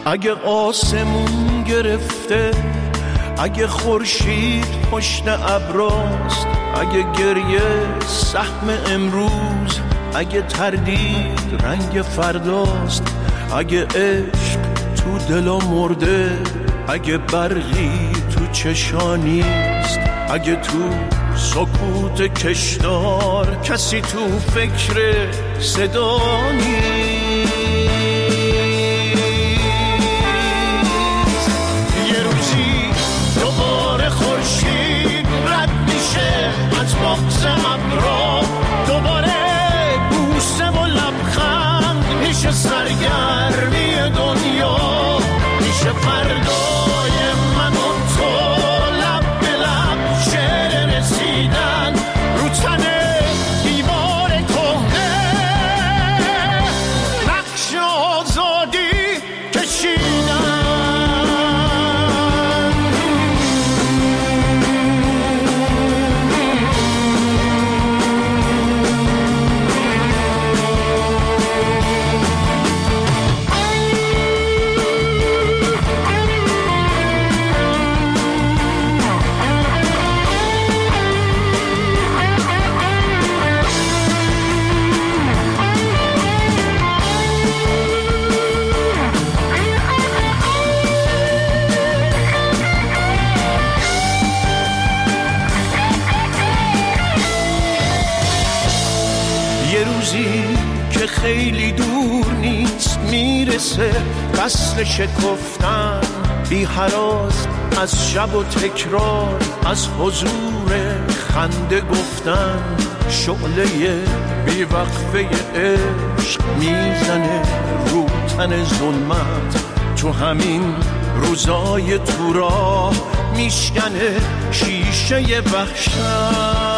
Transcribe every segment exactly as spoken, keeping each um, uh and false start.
اگه آسمون گرفته، اگه خورشید پشت ابراست، اگه گریه سهم امروز، اگه تردید رنگ فرداست، اگه عشق تو دلا مرده، اگه برقی تو چشانیست، اگه تو سکوت کشدار کسی تو فکر صدا نیست. یه روزی دوباره خورشید رد میشه از بغض ابرا، دوباره بوسه و لبخند میشه سرگرمی دنیا، میشه فردای من و تو لب به لب شعر رسیدن رو تنه دیوار کهنه، نقش آزادی کشیدن. که خیلی دور نیست میرسه فصل شکفتن، بی هراس از شب و تکرار، از حضور خنده گفتن، شعله بی وقفه عشق میزنه رو تن ظلمت، تو همین روزای تو راه میشکنه شیشه وحشت.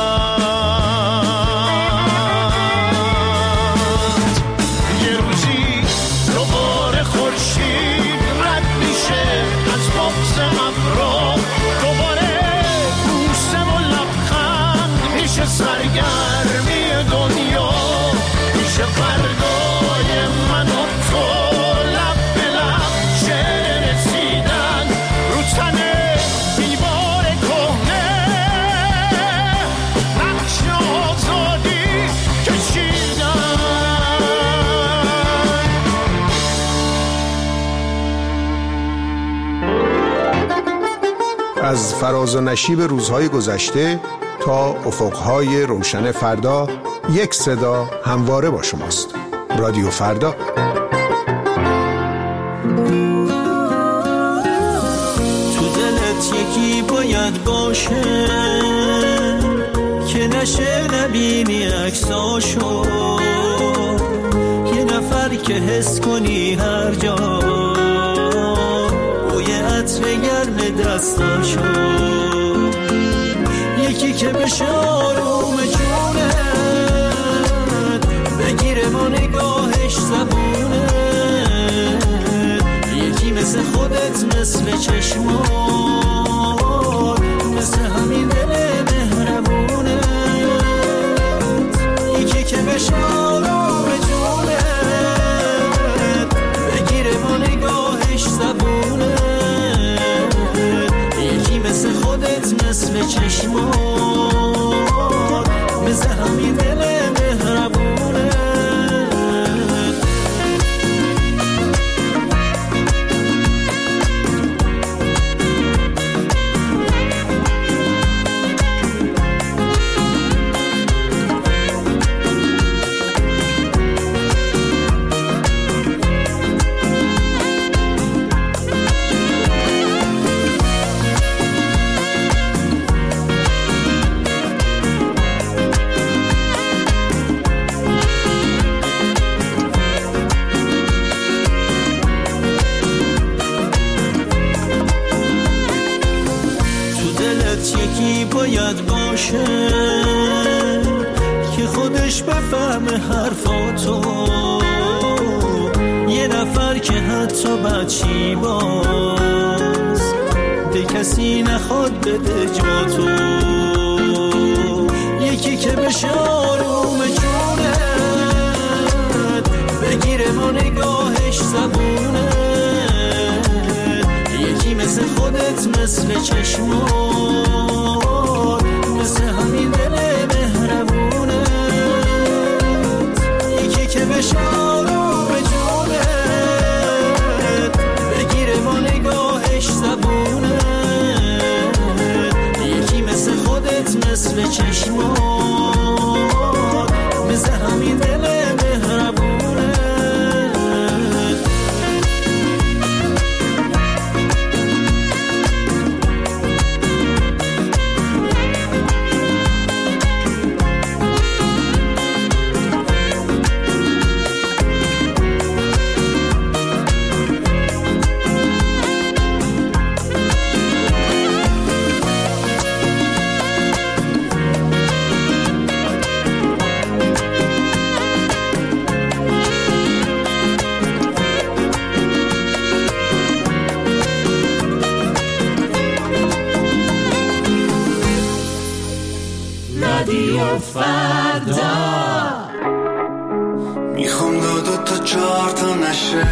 سرگرمی دنیا میشه فردای من و تو لب به لب شعر رسیدن رو تنه دیوار کهنه، نقش آزادی کشیدن. از فراز و نشیب روزهای گذشته تا افقهای روشن فردا، یک صدا همواره با شماست. رادیو فردا. تو دلت یکی باید باشه که نشه نبینی عکساشو، یه نفر که حس کنی هر جا بوی عطر گرم دستاشو، یکی که بشه آروم جونت بگیره با نگاهش زبونت، یکی مثل خودت مثل چشمات مثل همین دل مهربونت، یکی که بشه آروم جونت بگیره با نگاهش زبونت، یکی مثل خودت مثل چشمات مثل همین دل مهربونه. باید باشه که خودش بفهمه حرفاتو، یه نفر که حتی بچی باز به کسی نخواد بده جاتو، یکی که بشه آروم جونت بگیره با نگاهش زبونت، چشمات، مثل همین دل مهربونت، یکی که بشارو به جونت، بگیره با نگاهش زبونت، یکی مثل خودت مثل چشمات، مثل همین دل مهربونت. رادیو فردا. میخوام دو دو تا چهار تا نشه،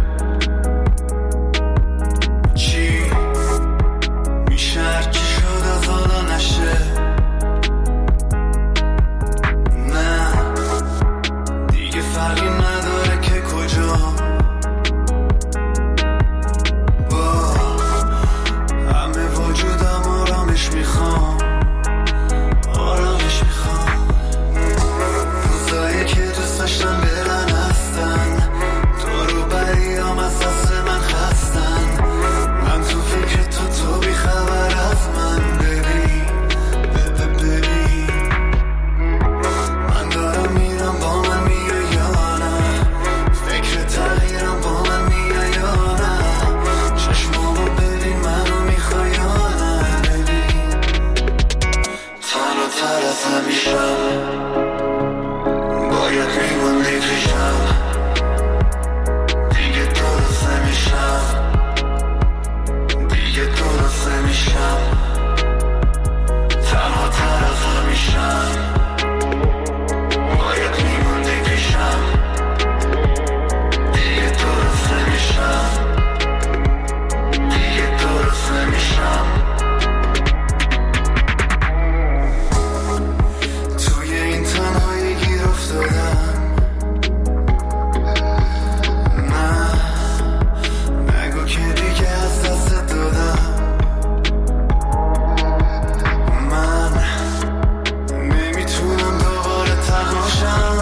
چی میشه هرچی شد از حالا نشه، نه دیگه فرقی نداره که کجا، با همه وجودم آرامش میخوام، آرامش میخوام. روزایی که دوست داشتم برن هستن، تو رو بریام از دست من خستن، من تو فکر تو تو بی خبر از من، ببین ببین من دارم میرم با من میای یا نه، فکر تغییرم با من میای یا نه، چشمامو ببین منو میخوای یا نه، ببین تنها تر از همیشم، باید میموندی پیشم، دیگه درست نمیشم، دیگه درست نمیشم، تنها تر از همیشم، باید میموندی پیشم، دیگه درست نمیشم، دیگه درست نمیشم. توی این تنهایی گیر افتادم، نه نگو که دیگه از دست دادم، من نمیتونم دوباره تنهاشم،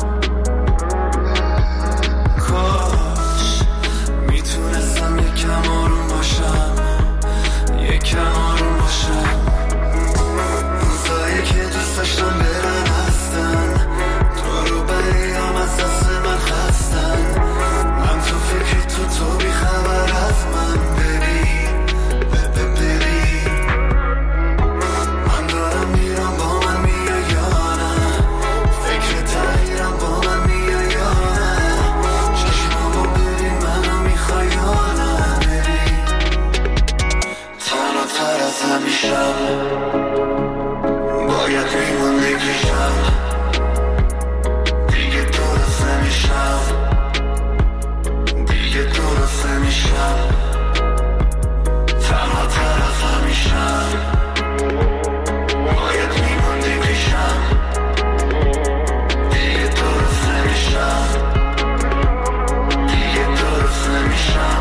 کاش میتونستم یکم آروم باشم، یکم آروم باشم. روزایی که دوست داشتم برن هستن، تو رو بریام از دست من خستن، من تو فکر تو تو بی خبر از من، ببین ببین من دارم میرم با من میای یا نه، فکر تغییرم با من میای یا نه، چشمامو ببین منو میخوای یا نه، ببین تنها تر از همیشم، باید میموندی پیشم، دیگه درست نمیشم، دیگه درست نمیشم، تنها تر از همیشم، باید میموندی پیشم، دیگه درست نمیشم، دیگه درست نمیشم.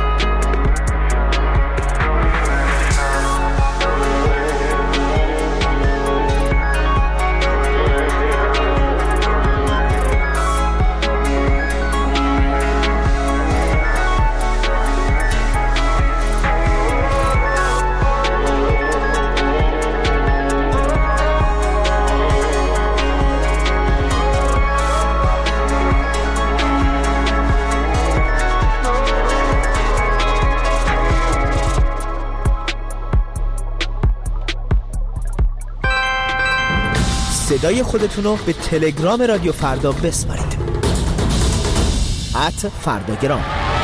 صدای خودتونو به تلگرام رادیو فردا بسپارید. ات فرداگرام.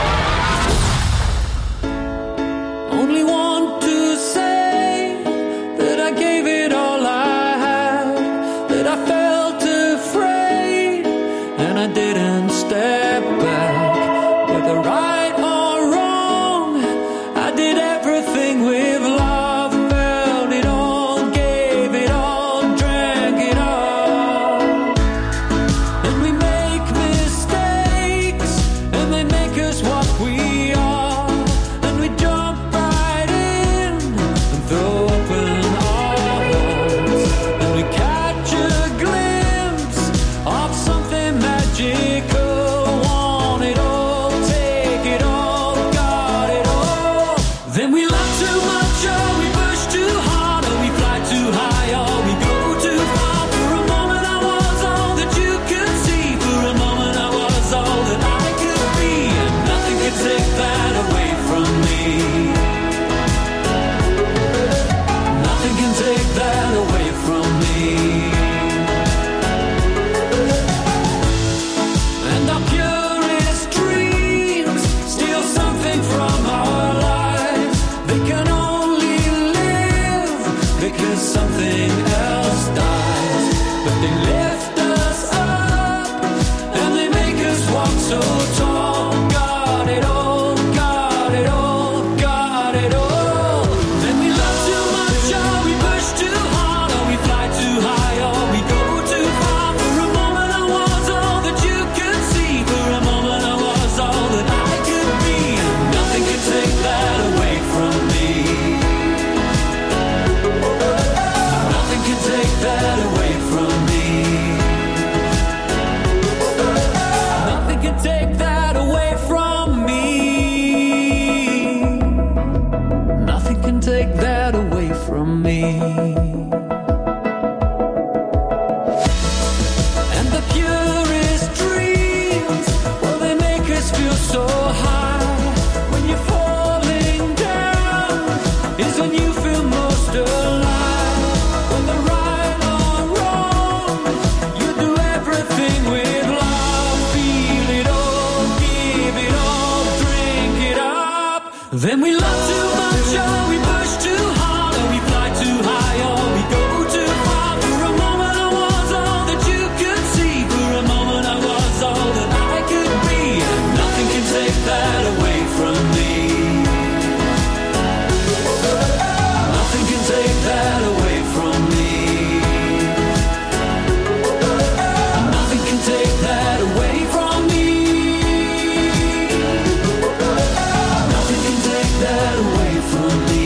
Only want to say that I gave it all I had, that I felt afraid and I didn't step back. Whether right or wrong, I did everything with love. mistakes and they make us what we are, and we jump right in and throw open our hearts, and we catch a glimpse of something magical. Want it all, take it all, got it all. Then we laugh too much, or we push too hard, or we fly too high, or we go too far. For a moment I was all that you could see, for a moment I was all that I could be, and nothing could take that away from me. Nothing can take that away from me. And our purest dreams steal something from our lives. They can only live because something else dies. But they lift us up and they make us walk so tall. Got it all, got it all, got it all. Then we love too much, or we push too hard, or we fly too high, or we go too far. For a moment I was all that you could see, for a moment I was all that I could be, and nothing could take that away from me. Nothing can take that away from me. Nothing can take that away from me. Nothing can take that away from me. And the purest dreams, well, they make us feel so high. When you're falling down is when you feel most alive. Whether right or wrong, you do everything with love. Feel it all, give it all, drink it up. Then we love too much, or we push too hard, or we fly too high, or we go too far. For a moment I was all that you could see, for a moment I was all that I could be, and nothing can take that away from me. Nothing can take that away from me. Nothing can take that away from me. Nothing can take that away from me.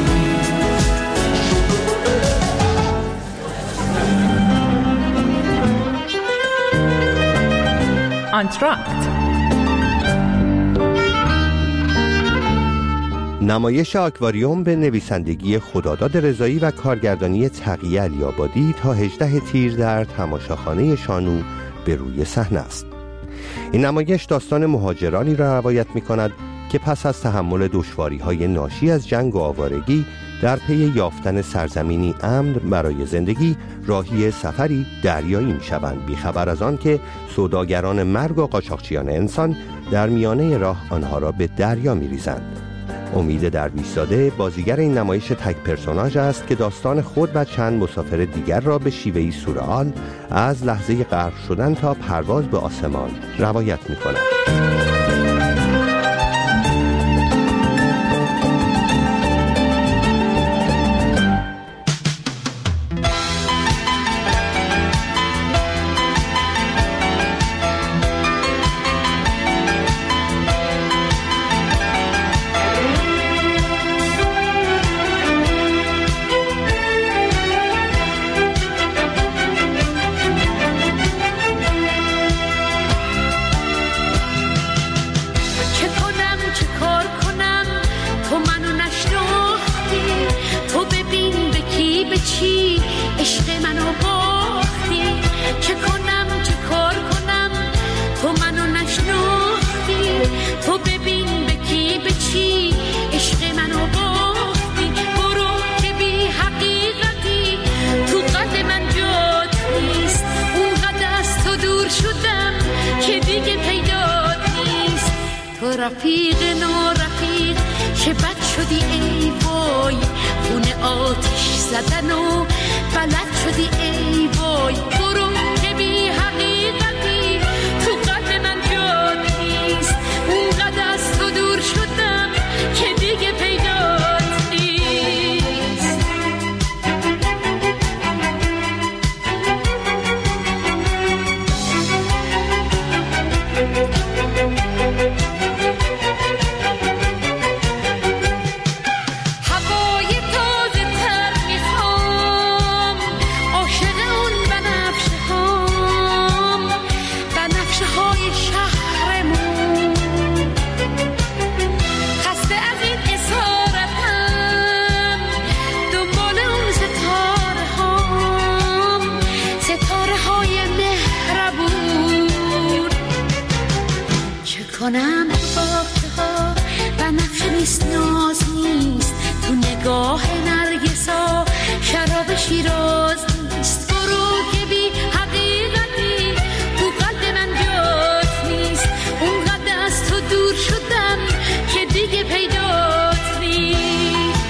آنتراکت. نمایش آکواریوم به نویسندگی خداداد رضایی و کارگردانی تقیه علی‌آبادی تا هجدهم تیر در تماشاخانه شانو به روی صحنه است. این نمایش داستان مهاجرانی را روایت می‌کند که پس از تحمل دشواری‌های ناشی از جنگ و آوارگی در پی یافتن سرزمینی امن برای زندگی راهی سفری دریایی می‌شوند، بی‌خبر از آن که سوداگران مرگ و قاچاقچیان انسان در میانه راه آنها را به دریا می‌ریزند. امید درویش‌زاده بازیگر این نمایش تک پرسوناژ است که داستان خود و چند مسافر دیگر را به شیوهی سورئال از لحظه غرق شدن تا پرواز به آسمان روایت می‌کند. رفیق نو رفیق چه بد شدی ای وای، خونه آتش زدن و بلد شدی ای وای، برو که بی حقیقتی تو قلب من جاد نیست، اونقدر از تو دور شدم که دیگه پیدات نیست. شهرمون، خسته از این اسارتم دنبال اون ستاره هام، ستاره های مهربون. چه کنم تو باغچه ها بنفشه نیست، ناز نیست تو نگاه نرگسا، شراب شیراز نیست. برو که بی حقیقتی تو قلب من جات نیست، اونقدر از تو دور شدم که دیگه پیدات نیست.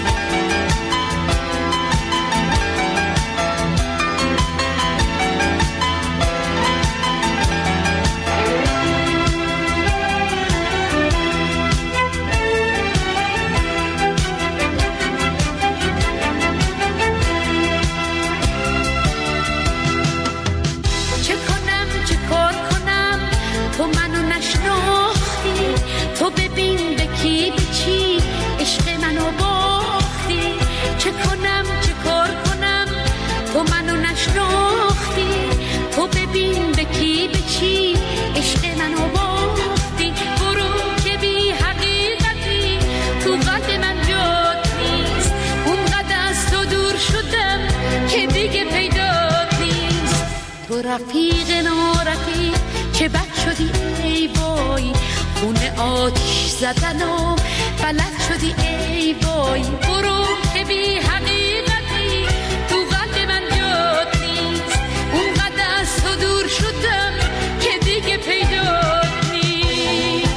تو منو نشناختی، تو ببین به کی به چی عشق منو باختی. چه کنم چه کار کنم تو منو نشناختی، تو ببین به کی به چی عشق منو باختی. برو که بی حقیقتی تو قلب من جات نیست، اونقدر از تو دور شدم که دیگه پیدات نیست. تو رفیق نارفیق چه بد شدی ای وای، خونه آتیش زدن و بلد شدی ای وای. برو که بی حقیقتی تو قلب من جات نیست، اونقدر از تو دور شدم که دیگه پیدات نیست.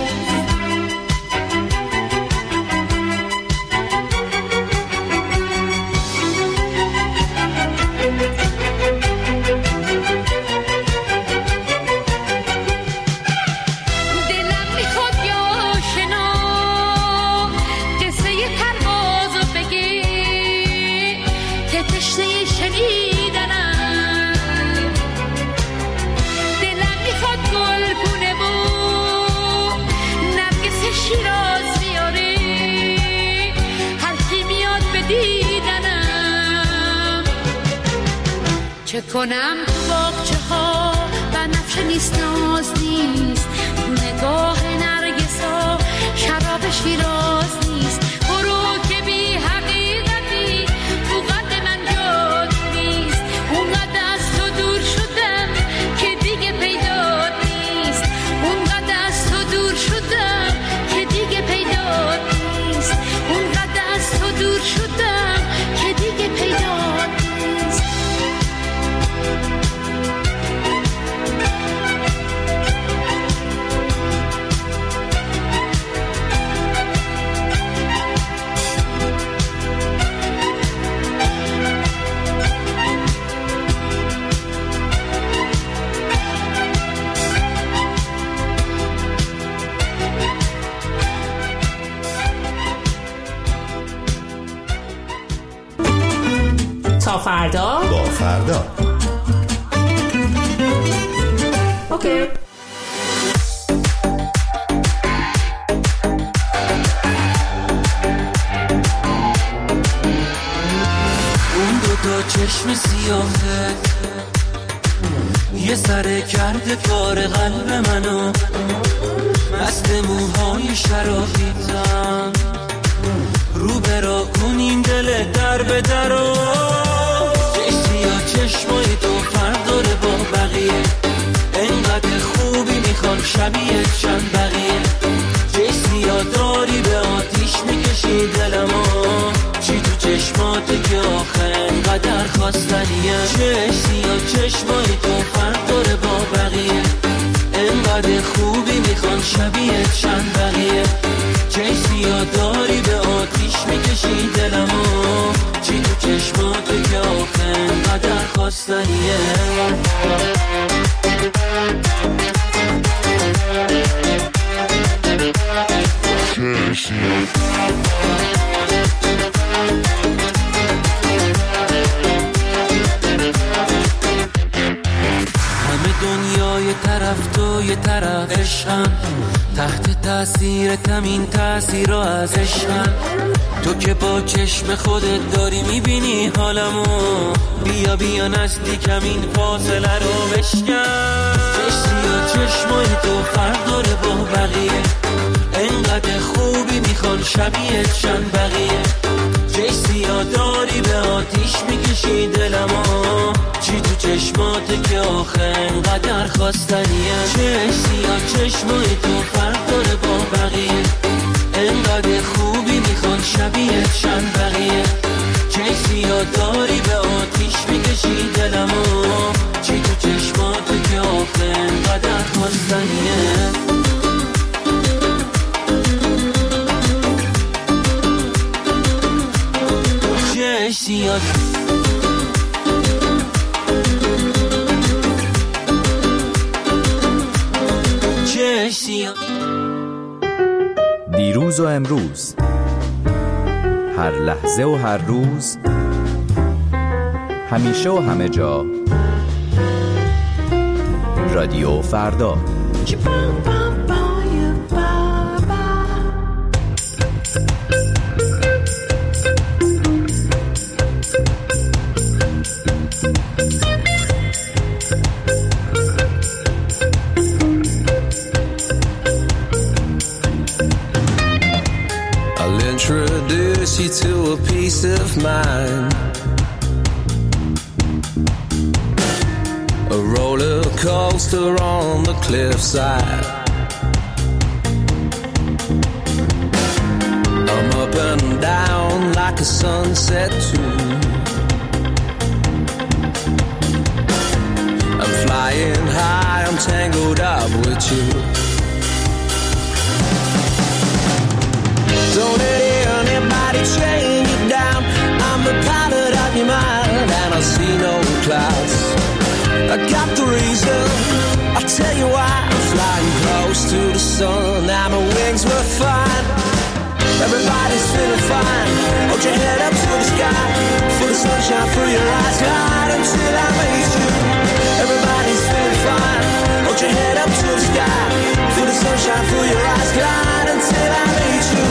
چه کنم تو باغچه ها بنفشه نیست، ناز نیست تو نگاه نرگسا، شراب شیراز نیست. برو که بی حقیقتی تو قلب من جات نیست، اونقدر از تو دور شدم که دیگه پیدات نیست. اونقدر از تو دور شدم که دیگه پیدات نیست، اونقدر از تو دور شدم که دیگه پیدات نیست. تا فردا با فردا. اوکی. اون دو تا چشم سیاهه یه سره کرده کار قلب منو، مست موهای شرابیتم رو برا کنیم دل در به درو. چشمیا چشمای تو فرق داره با بقیه، انقدر خوبی میخوان شبیه چند بقیه. چشمیا داری به آتیش میکشی دلمو، چی تو چشماته که آخه انقدر خواستنیه. چشمیا چشمای تو فرق داره با بقیه، انقدر خوبی میخوان شبیه چند بقیه. چشمیا داری به آتیش میکشی دلمو، چی تو چشماته که آخه انقدر خواستنیه. همه دنیا یه طرف تو یه طرف عشقم، تحت تاثیر تمین تاثیر رو از عشقم. تو که با چشم خودت داری میبینی حالمو، بیا بیا نزدیکم این فاصله رو بشکن. چشمی و چشمای شبیه چند بقیه جیسیا داری به آتیش میکشی دلمو چی تو چشماته که آخه انقدر خواستنیه جیسیا چشمای تو فرق داره با بقیه انقدر خوبی میخوان شبیه چند بقیه جیسیا داری به آتیش میکشی دلمو چی تو چشماته که آخه انقدر خواستنیه جیسیا جیسیا دیروز و امروز، هر لحظه و هر روز، همیشه و همه جا، رادیو فردا. Introduce you to a peace of mind, a roller coaster on the cliffside. I'm up and down like a sunset tune. I'm flying high, I'm tangled up with you. Don't let anybody chain you down. I'm the pilot of your mind, and I see no clouds. I got the reason, I'll tell you why. I'm flying close to the sun, and my wings were fine. Everybody's feeling fine. Hold your head up to the sky, feel the sunshine through your eyes. Glide until I meet you. Everybody's feeling fine. Hold your head up to the sky, feel the sunshine through your eyes. Glide until I meet you.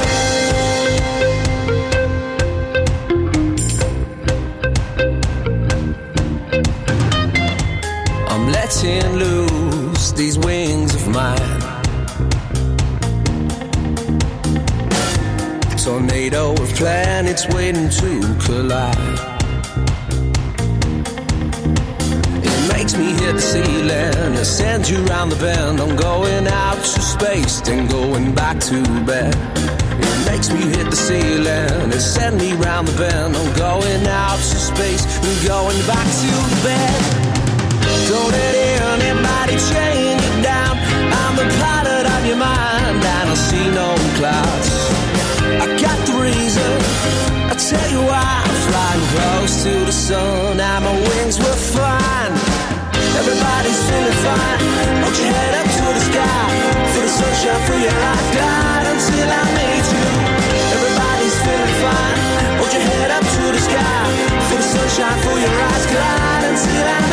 Letting loose these wings of mine. Tornado of planets waiting to collide. It makes me hit the ceiling, it sends you round the bend. I'm going out to space, then going back to bed. It makes me hit the ceiling, it sends me round the bend. I'm going out to space, and going back to bed. Don't let anybody chain you down. I'm the pilot of your mind, and I see no clouds. I got the reason, I'll tell you why. I'm flying close to the sun, and my wings were fine. Everybody's feeling fine. Hold your head up to the sky, feel the sunshine through your eyes. Glide until I meet you. Everybody's feeling fine. Hold your head up to the sky, feel the sunshine through your eyes. Glide until I